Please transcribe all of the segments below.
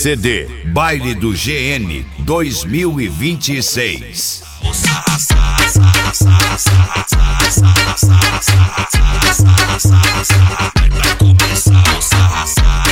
CD Baile do GN 2026. Vai começar o sarra.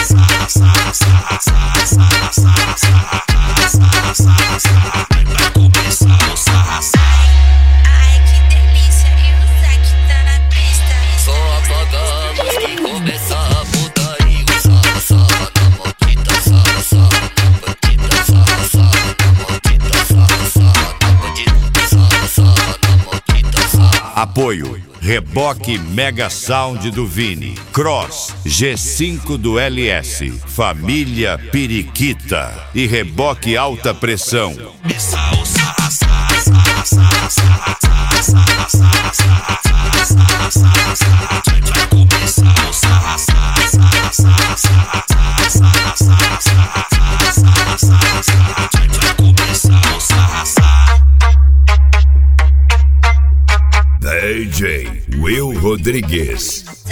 Vai começar o sarra. Ai, que delícia, e o Zack tá na pista. Só apagamos que começar a putaria. O sarra na maldita, sarra na bandida, sarra na maldita, sarra na bandida, sarra na maldita, sarra. Apoio Reboque Mega Sound do Vini, Cross G5 do LS, Família Periquita e Reboque Alta Pressão. Começar o sarra. Vai começar o sarra. Vai começar o sarra. DJ Will Rodrigues.